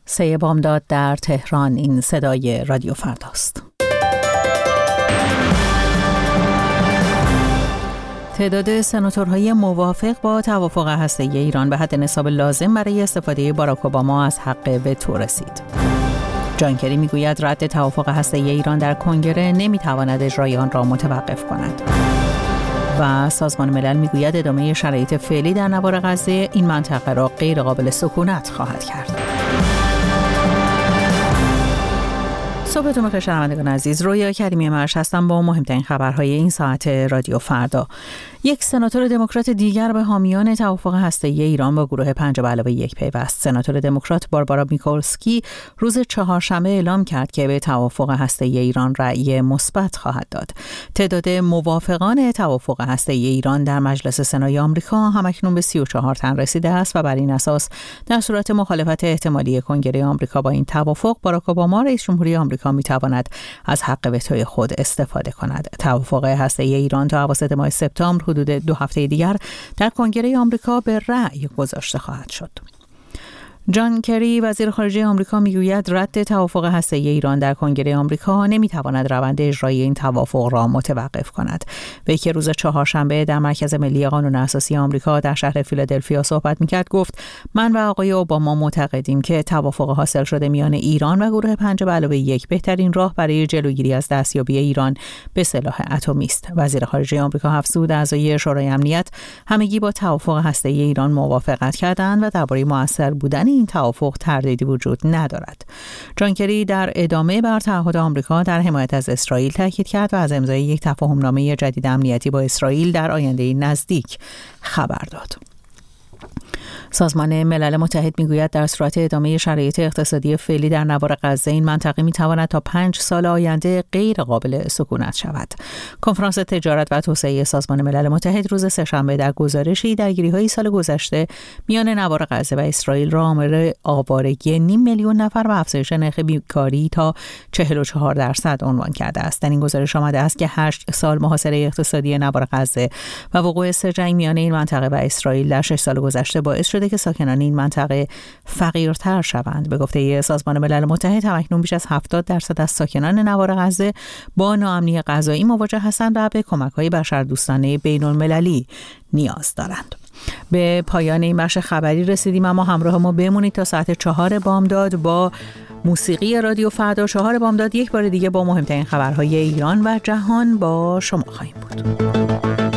3 بامداد در تهران. این صدای رادیو فرداست. تعداد سناتورهای موافق با توافق هسته‌ای ایران به حد نصاب لازم برای استفاده باراک اوباما از حق وتو رسید. جان کری میگوید رد توافق هسته‌ای ایران در کنگره نمیتواند اجرای آن را متوقف کند. و سازمان ملل میگوید ادامه شرایط فعلی در نوار غزه این منطقه را غیر قابل سکونت خواهد کرد. صبحتون بخیر شنوندگان عزیز، رویا کریمی مرش هستم با مهمترین خبرهای این ساعت رادیو فردا. یک سناتور دموکرات دیگر به حامیان توافق هسته‌ای ایران با گروه 5+1 پیوست. سناتور دموکرات باربارا میکولسکی روز چهارشنبه اعلام کرد که به توافق هسته‌ای ایران رأی مثبت خواهد داد. تعداد موافقان توافق هسته‌ای ایران در مجلس سنای آمریکا همکنون به 34 تن رسیده است و بر این اساس در صورت مخالفت احتمالی کنگره آمریکا با این توافق، باراک اوباما رئیس جمهوری آمریکا میتواند از حق وتوی خود استفاده کند. توافق هسته‌ای ایران تا اواسط ماه سپتامبر حدود 2 هفته دیگر در کنگره آمریکا به رأی گذاشته خواهد شد. جان کری وزیر خارجه آمریکا میگوید رد توافق هسته‌ای ایران در کنگره آمریکا نمیتواند روند اجرایی این توافق را متوقف کند. وی که روز چهارشنبه در مرکز ملی قانون اساسی آمریکا در شهر فیلادلفیا صحبت میکرد گفت من و آقای اوباما معتقدیم که توافق حاصل شده میان ایران و گروه 5+1 بهترین راه برای جلوگیری از دستیابی ایران به سلاح اتمی است. وزیر خارجه آمریکا افزود اعضای شورای امنیت همگی با توافق هسته‌ای ایران موافقت کردند و درباره مؤثر بودن این توافق تردیدی وجود ندارد. جان کری در ادامه بر تعهد آمریکا در حمایت از اسرائیل تاکید کرد و از امضای یک تفاهمنامه جدید امنیتی با اسرائیل در آینده نزدیک خبر داد. سازمان ملل متحد میگوید در صورت ادامه شرایط اقتصادی فعلی در نوار غزه این منطقه میتواند تا 5 سال آینده غیر قابل سکونت شود. کنفرانس تجارت و توسعه سازمان ملل متحد روز سه‌شنبه در گزارشی درگیری‌های سال گذشته میان نوار غزه و اسرائیل را عامل آوارگی 500,000 نفر و افزایش نرخ بیکاری تا 44% عنوان کرده است. در این گزارش آمده است که 8 سال محاصره اقتصادی نوار غزه و وقوع 3 جنگ میان این منطقه و اسرائیل در 6 سال گذشته باعث شده که ساکنان این منطقه فقیرتر شوند. به گفته سازمان ملل متحد اکنون بیش از 70% از ساکنان نوار غزه با ناامنی غذایی مواجه هستند و به کمک‌های بشردوستانه بین‌المللی نیاز دارند. به پایان این بخش خبری رسیدیم، اما همراه ما بمونید تا ساعت 4 بامداد با موسیقی رادیو فردا. 4 بامداد یک بار دیگه با مهمترین خبرهای ایران و جهان با شما خواهیم بود.